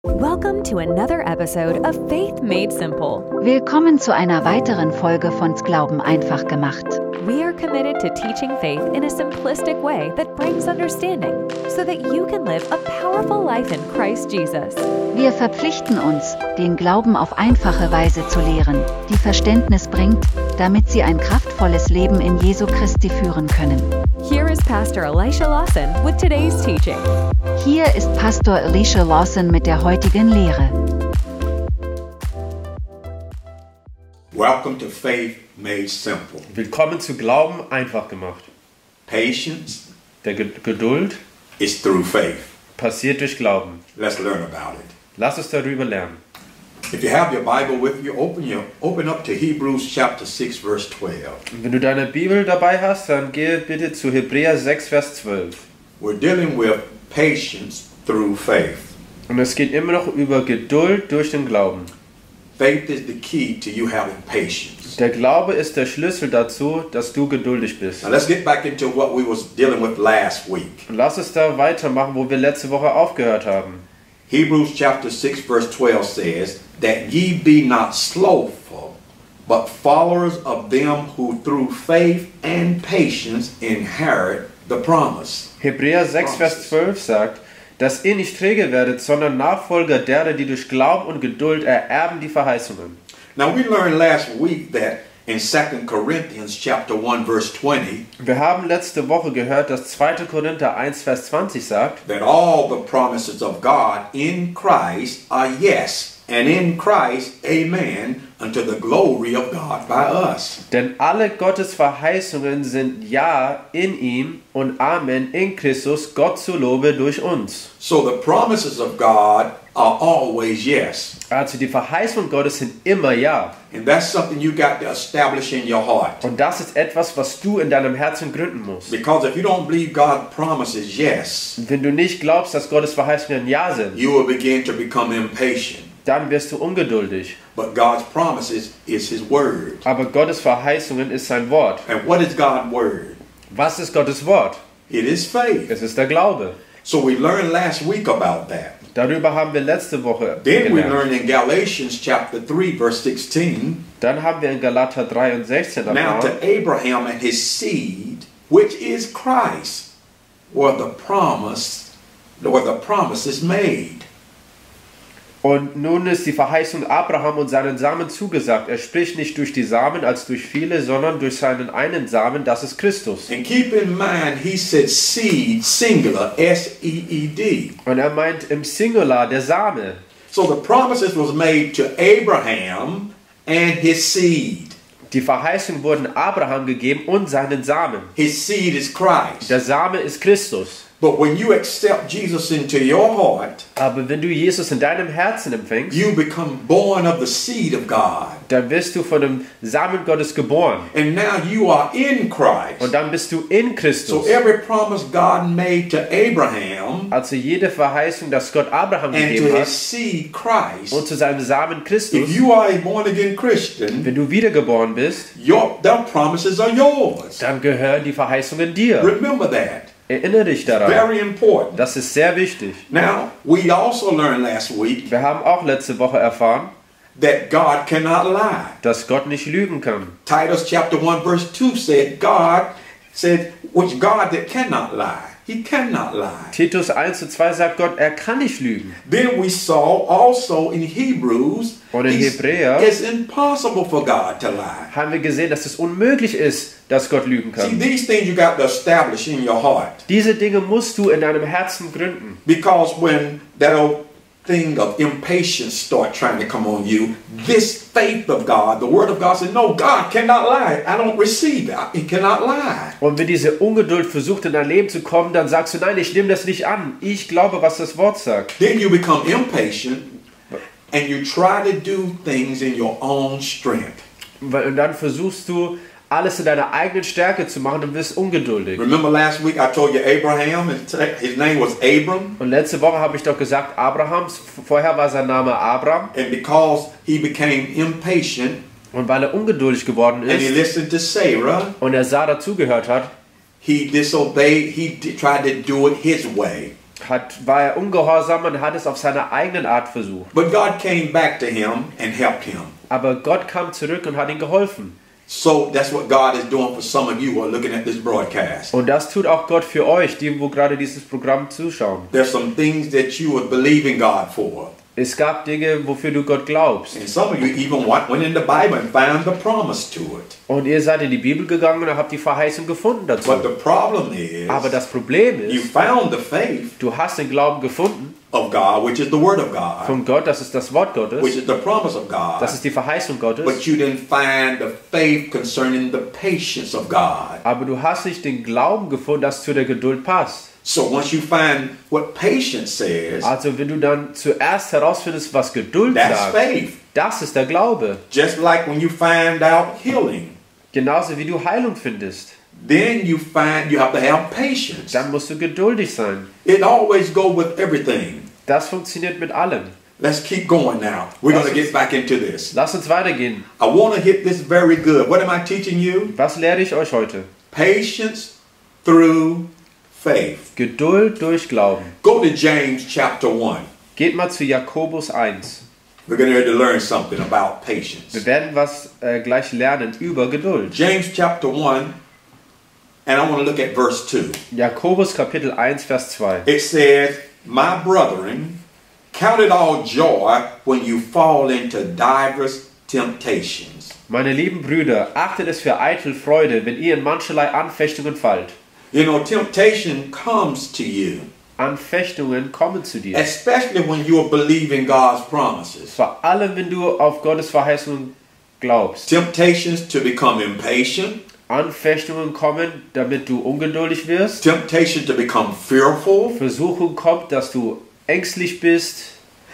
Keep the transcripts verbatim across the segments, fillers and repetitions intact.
Welcome to another episode of Faith Made Simple. Willkommen zu einer weiteren Folge von Glauben einfach gemacht. We are committed to teaching faith in a simplistic way that brings understanding, so that you can live a powerful life in Christ Jesus. Wir verpflichten uns, den Glauben auf einfache Weise zu lehren, die Verständnis bringt, damit Sie ein kraftvolles Leben in Jesu Christi führen können. Here is Pastor Elisha Lawson with today's teaching. Hier ist Pastor Elisha Lawson mit der heutigen Lehre. Welcome to Faith Made Simple. Willkommen zu Glauben einfach gemacht. Patience Der Ge- Geduld is through faith. passiert durch Glauben. Let's learn about it. Lass uns darüber lernen. If you have your Bible with you, open your open up to Hebrews chapter six, verse twelve. Und wenn du deine Bibel dabei hast, dann geh bitte zu Hebräer sechs, Vers zwölf. We're dealing with patience through faith. Und es geht immer noch über Geduld durch den Glauben. Faith is the key to you having patience. Der Glaube ist der Schlüssel dazu, dass du geduldig bist. Now let's get back into what we was dealing with last week. Und lass uns da weitermachen, wo wir letzte Woche aufgehört haben. Hebrews chapter six, verse twelve says, that ye be not slothful, but followers of them who through faith and patience inherit the promise. Hebräer sechs, Vers zwölf sagt, dass ihr nicht träge werdet, sondern Nachfolger derer, die durch Glauben und Geduld ererben die Verheißungen. Now we learned last week that in Second Corinthians chapter one verse twenty Wir haben letzte Woche gehört, dass zweiter Korinther eins, Vers zwanzig sagt, that all the promises of God in Christ are yes, and in Christ amen, unto the glory of God by us. denn alle Gottes Verheißungen sind Ja in ihm und Amen in Christus, Gott zu Lobe durch uns. So the promises of God are always yes. Also die Verheißungen Gottes sind immer Ja. And that's something you got to establish in your heart. Und das ist etwas, was du in deinem Herzen gründen musst. Because if you don't believe God promises yes, Und wenn du nicht glaubst, dass Gottes Verheißungen Ja sind, you will begin to become impatient. dann wirst du ungeduldig. But God's promises is His word. Aber Gottes Verheißungen ist sein Wort. And what is God's word? Was ist Gottes Wort? It is faith. Es ist der Glaube. So we learned last week about that. Darüber haben wir letzte Woche Then we gelernt. learned in Galatians chapter three verse sixteen. Dann haben wir in Galater drei und sechzehn Now to erfahren, Abraham and his seed, which is Christ, were the promise, were the promises made. und nun ist die Verheißung Abraham und seinen Samen zugesagt. Er spricht nicht durch die Samen als durch viele, sondern durch seinen einen Samen, das ist Christus. And keep in mind, he said seed, singular, S E E D. Und er meint im Singular der Same. So the promises was made to Abraham and his seed. Die Verheißungen wurden Abraham gegeben und seinen Samen. His seed is Christ. Der Same ist Christus. But when you accept Jesus into your heart, Aber wenn du Jesus in deinem Herzen empfängst, you become born of the seed of God. dann wirst du von dem Samen Gottes geboren. And now you are in Christ. Und dann bist du in So Christus. every promise God made to Abraham Also jede Verheißung, dass Gott Abraham and to gegeben hat his seed Christ, und zu seinem Samen Christus, if you are a born again Christian, wenn du wiedergeboren bist, your their promises are yours. dann gehören die Verheißungen dir. Remember that. Erinnere dich daran. Very important. Das ist sehr wichtig. Now, we also learned last week Wir haben auch letzte Woche erfahren, that God cannot lie. dass Gott nicht lügen kann. Titus chapter one verse two said, God said, which God that cannot lie. He cannot lie. Titus eins und zwei sagt Gott, er kann nicht lügen. Then we saw also in Hebrews, Und in he's- Hebräer- it's impossible for God to lie. Haben wir gesehen, dass es unmöglich ist, dass Gott lügen See, kann. these things you got to establish in your heart. Diese Dinge musst du in deinem Herzen gründen. Because when that old thing of impatience start trying to come on you, this faith of God, the word of God said, no, God cannot lie. I don't receive it. He cannot lie. Und wenn diese Ungeduld versucht in dein Leben zu kommen, dann sagst du, nein, ich nehme das nicht an. Ich glaube, was das Wort sagt. Then you become impatient and you try to do things in your own strength. Und dann versuchst du, alles in deiner eigenen Stärke zu machen und wirst ungeduldig. Remember last week I told you Abraham, his name was Abram. Und letzte Woche habe ich doch gesagt, Abrahams, vorher war sein Name Abram. And because he became impatient Und weil er ungeduldig geworden and he ist listened to Sarah, und er Sarah zugehört hat, he disobeyed, he d- tried to do it his way. hat, war er ungehorsam und hat es auf seine eigene Art versucht. But God came back to him and helped him. Aber Gott kam zurück und hat ihm geholfen. So that's what God is doing for some of you who are looking at this broadcast. Und das tut auch Gott für euch, die wo gerade dieses Programm zuschauen. There's some things that you would believe in God for. Es gab Dinge, wofür du Gott glaubst. And some of you even went in the Bible and found the promise to it. Und ihr seid in die Bibel gegangen und habt die Verheißung gefunden dazu. But the problem is, Aber das Problem you ist, found the faith du hast den Glauben gefunden of God, which is the word of God, von Gott, das ist das Wort which Gottes, is the promise of God. das ist die Verheißung Gottes. But you didn't find the faith concerning the patience of God. Aber du hast nicht den Glauben gefunden, das zu der Geduld passt. So once you find what patience says, Also wenn du dann zuerst herausfindest, was Geduld that's sagt, faith. das ist der Glaube. Just like when you find out healing, Genauso wie du Heilung findest. then you find you have to have patience. Dann musst du geduldig sein. It always go with everything. Das funktioniert mit allem. Let's keep going now. We're going to get back into this. Lass uns weitergehen. I want to hit this very good. What am I teaching you? Was lehre ich euch heute? Patience through faith. Geduld durch Glauben. Go to James chapter one. Geht mal zu Jakobus eins. We're going to learn something about patience. Wir werden was äh, gleich lernen über Geduld. James chapter one, and I want to look at verse two. Jakobus Kapitel eins, Vers zwei. It says, "My brethren, count it all joy when you fall into diverse temptations." Meine lieben Brüder, achtet es für eitel Freude, wenn ihr in mancherlei Anfechtungen fallt. You know, temptation comes to you, Anfechtungen kommen zu dir. especially when you are believing God's promises. Vor allem, wenn du auf Gottes Verheißung glaubst. Temptations to become impatient, Anfechtungen kommen, damit du ungeduldig wirst. temptation to become fearful. Versuchung kommt, dass du ängstlich bist.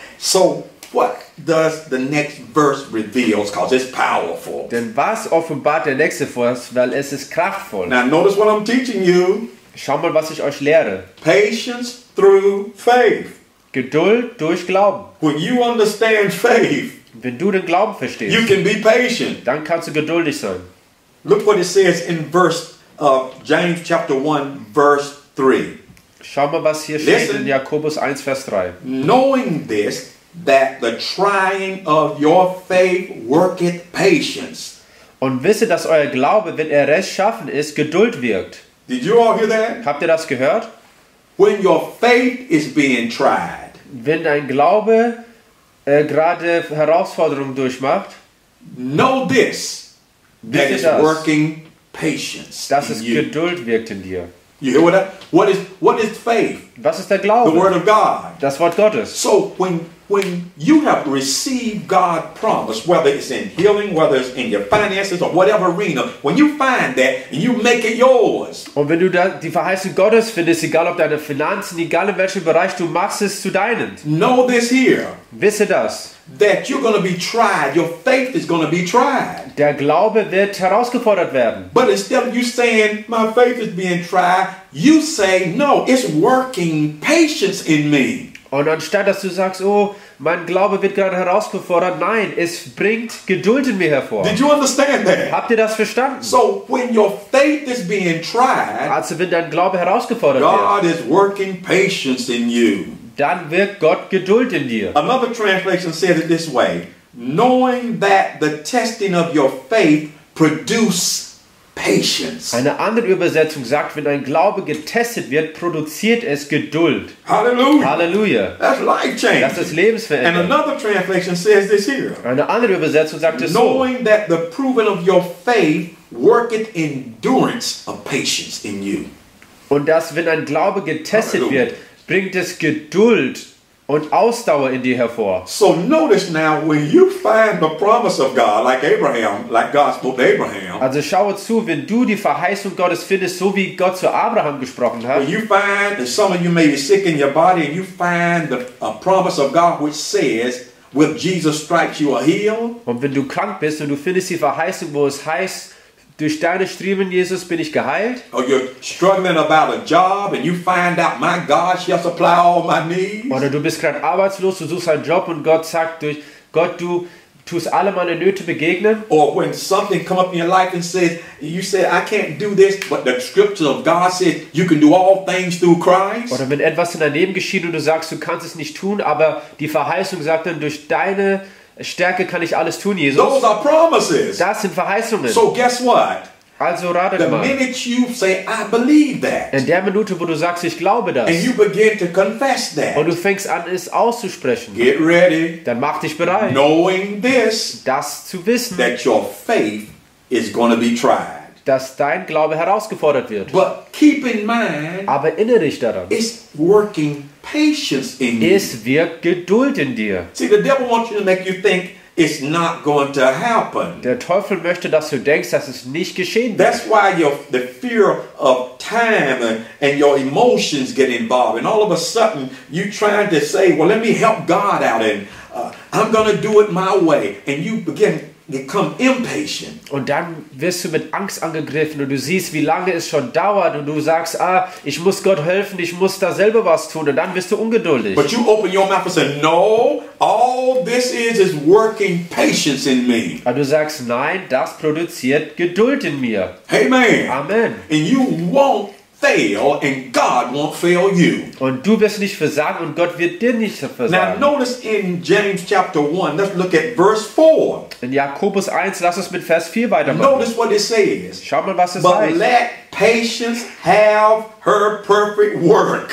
So, what does the next verse reveal? Because it's powerful. Denn was offenbart der nächste Vers? Weil es ist kraftvoll. Now, notice what I'm teaching you. Schau mal, was ich euch lehre. Patience through faith. Geduld durch Glauben. When you understand faith, Wenn du den Glauben you verstehst, can be patient. dann kannst du geduldig sein. Look what it says in verse of James chapter one, verse three. Schau mal, was hier steht Listen. in Jakobus eins, Vers drei. Knowing this, that the trying of your faith worketh patience. Und wisse, dass euer Glaube, wenn er rechtschaffen ist, Geduld wirkt. Did you all hear that? Habt ihr das gehört? When your faith is being tried, Wenn dein Glaube äh, gerade Herausforderungen durchmacht, know this, that wisse it's das, working patience dass in es you. Geduld wirkt in dir. You hear what that? What is what is faith? Was ist der The word Glaube? of God. Das Wort Gottes. So when when you have received God's promise, whether it's in healing, whether it's in your finances or whatever arena, when you find that and you make it yours, Und wenn du da die Verheißung Gottes findest, egal ob deine Finanzen, egal in welchem Bereich, du machst es zu deinen. know this here, Wisse das. that you're going to be tried. Your faith is going to be tried. Der Glaube wird herausgefordert werden. But instead of you saying, my faith is being tried, you say, no, it's working patience in me. Und anstatt dass du sagst, oh, mein Glaube wird gerade herausgefordert, nein, es bringt Geduld in mir hervor. Did you understand that? Habt ihr das verstanden? So when your faith is being tried, Also wenn dein Glaube herausgefordert wird, God is working patience in you. dann wirkt Gott Geduld in dir. Another translation said it this way, knowing that the testing of your faith produce patience. Eine andere Übersetzung sagt, wenn dein Glaube getestet wird, produziert es Geduld. Hallelujah. Halleluja. That's life Das change. ist And lebensverändernd. another translation says this here, Eine andere Übersetzung sagt es so. knowing that the proving of your faith worketh endurance of patience in you. Und dass, wenn ein Glaube getestet Halleluja. wird, bringt es Geduld und Ausdauer in dir hervor. So notice now, when you find the promise of God, like Abraham, like God spoke to Abraham, Also schaue zu, wenn du die Verheißung Gottes findest, so wie Gott zu Abraham gesprochen hat. when you find, and some of you may be sick in your body, and you find the a promise of God which says, with Jesus' stripes you are healed, Und wenn du krank bist und du findest die Verheißung, wo es heißt, durch deine Striemen, Jesus, bin ich geheilt. or you're struggling about a job, and you find out, my God shall supply all my needs. Oder du bist gerade arbeitslos, du suchst einen Job und Gott sagt durch Gott, du, tust alle meine Nöte begegnen. Or when something come up in your life and says, you say, I can't do this, but the scripture of God says you can do all things through Christ. Oder wenn etwas in deinem Leben geschieht und du sagst, du kannst es nicht tun, aber die Verheißung sagt dann, durch deine Stärke kann ich alles tun, Jesus. Those are promises. Das sind Verheißungen. So guess what? Also ratet The mal. minute you say, I believe that, In der Minute, wo du sagst, ich glaube das, and you begin to confess that, und du fängst an, es auszusprechen, get ready, dann mach dich bereit, knowing this, das zu wissen, that your faith is going to be tried. dass dein Glaube herausgefordert wird. But keep in mind, Aber erinnere dich daran, it's working patience in you. es wirkt Geduld in dir. See, the devil wants you to make you think it's not going to happen. Der Teufel möchte, dass du denkst, dass es nicht geschehen wird. That's why your, the fear of time and, and your emotions get involved. And all of a sudden, you trying to say, well, let me help God out and uh, I'm going to do it my way. And you begin become impatient. Und dann wirst du mit Angst angegriffen und du siehst, wie lange es schon dauert und du sagst, ah, ich muss Gott helfen, ich muss da selber was tun, und dann wirst du ungeduldig. But you open your mouth and say, no, all this is is working patience in me. Aber du sagst, nein, das produziert Geduld in mir. Amen. Amen. And you won't fail and God won't fail you. Und du wirst nicht versagen und Gott wird dir nicht Now versagen. notice in James chapter one, let's look at verse four. In Jakobus eins, lass uns mit Vers vier weitermachen. Notice what it says. Schau mal, was es But heißt. let patience have her perfect work,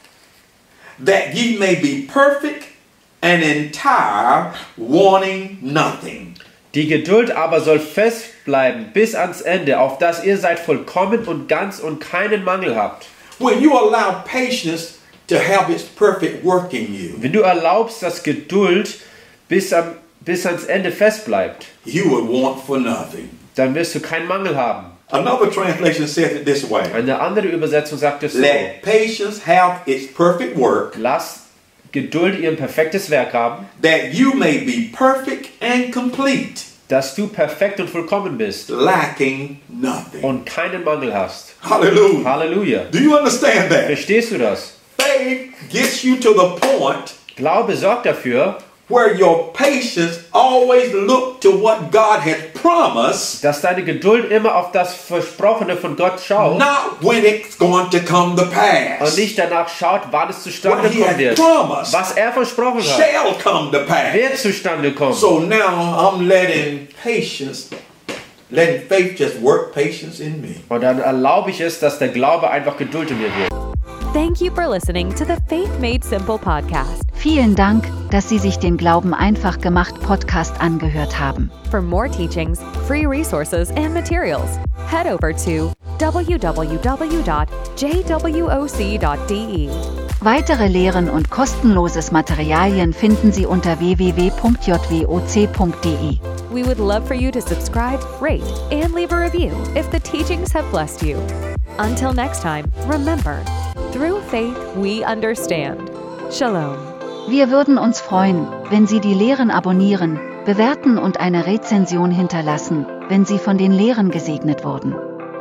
that ye may be perfect and entire, wanting nothing. Die Geduld aber soll festbleiben bis ans Ende, auf dass ihr seid vollkommen und ganz und keinen Mangel habt. When you allow patience to have its perfect work in you, Wenn du erlaubst, dass Geduld bis, am, bis ans Ende festbleibt, you would want for nothing. dann wirst du keinen Mangel haben. Another translation says it this way. Eine andere Übersetzung sagt es so: Let patience have its perfect work, Lass Geduld ihr perfektes Werk haben, that you may be perfect and complete, dass du perfekt und vollkommen bist lacking nothing. und keinen Mangel hast. Hallelujah. Halleluja. Do you understand that? Verstehst du das? Faith gets you to the point Glaube sorgt dafür, where your patience always look to what God has promised, dass deine Geduld immer auf das Versprochene von Gott schaut not when it's going to come to und pass. nicht danach schaut, wann es zustande What he kommen has wird. promised Was er versprochen hat, shall come to pass. wird zustande kommen. So now I'm letting patience, letting faith just work patience in me. Und dann erlaube ich es, dass der Glaube einfach Geduld in mir wird. Thank you for listening to the Faith Made Simple podcast. Vielen Dank, dass Sie sich den Glauben einfach gemacht Podcast angehört haben. For more teachings, free resources, and materials, head over to w w w dot j w o c dot d e. Weitere Lehren und kostenloses Materialien finden Sie unter w w w punkt j w o c punkt d e. We would love for you to subscribe, rate, and leave a review if the teachings have blessed you. Until next time, remember, through faith we understand. Shalom. Wir würden uns freuen, wenn Sie die Lehren abonnieren, bewerten und eine Rezension hinterlassen, wenn Sie von den Lehren gesegnet wurden.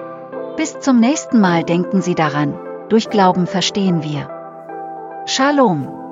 Bis zum nächsten Mal denken Sie daran, durch Glauben verstehen wir. Shalom.